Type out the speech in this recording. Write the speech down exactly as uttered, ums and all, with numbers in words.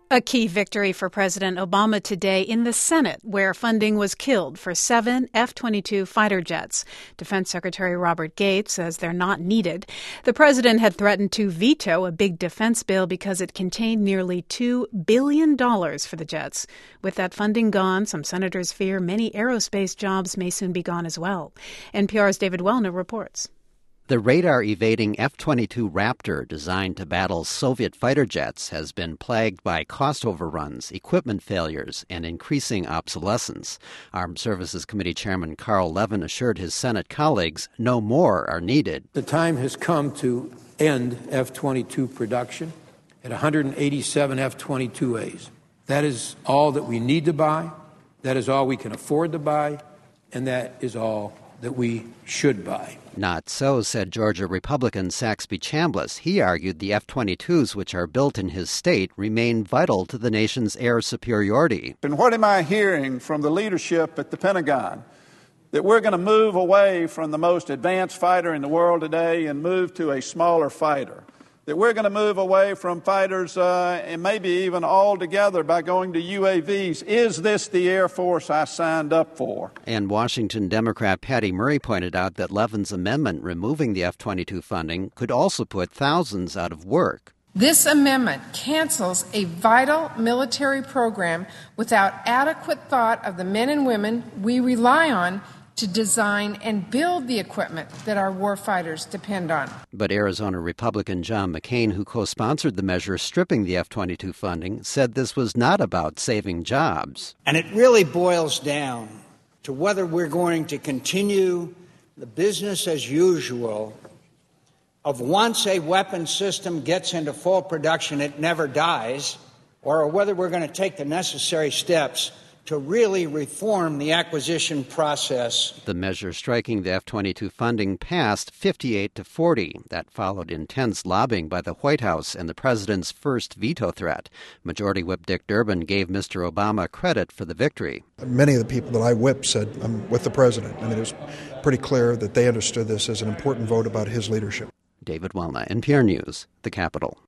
A key victory for President Obama today in the Senate, where funding was killed for seven F twenty-two fighter jets. Defense Secretary Robert Gates says they're not needed. The president had threatened to veto a big defense bill because it contained nearly two billion dollars for the jets. With that funding gone, some senators fear many aerospace jobs may soon be gone as well. N P R's David Wellner reports. The radar-evading F twenty-two Raptor, designed to battle Soviet fighter jets, has been plagued by cost overruns, equipment failures, and increasing obsolescence. Armed Services Committee Chairman Carl Levin assured his Senate colleagues no more are needed. The time has come to end F twenty-two production at one hundred eighty-seven F twenty-two A's. That is all that we need to buy, that is all we can afford to buy, and that is all that we should buy. Not so, said Georgia Republican Saxby Chambliss. He argued the F twenty-twos, which are built in his state, remain vital to the nation's air superiority. And what am I hearing from the leadership at the Pentagon? That we're going to move away from the most advanced fighter in the world today and move to a smaller fighter. That we're going to move away from fighters uh, and maybe even altogether by going to U A Vs. Is this the Air Force I signed up for? And Washington Democrat Patty Murray pointed out that Levin's amendment removing the F twenty-two funding could also put thousands out of work. This amendment cancels a vital military program without adequate thought of the men and women we rely on to design and build the equipment that our warfighters depend on. But Arizona Republican John McCain, who co-sponsored the measure stripping the F twenty-two funding, said this was not about saving jobs. And it really boils down to whether we're going to continue the business as usual of once a weapon system gets into full production, it never dies, or whether we're going to take the necessary steps to really reform the acquisition process. The measure striking the F twenty-two funding passed fifty-eight to forty. That followed intense lobbying by the White House and the president's first veto threat. Majority Whip Dick Durbin gave Mister Obama credit for the victory. Many of the people that I whipped said, I'm with the president. I mean, it was pretty clear that they understood this as an important vote about his leadership. David Wellner, N P R News, the Capitol.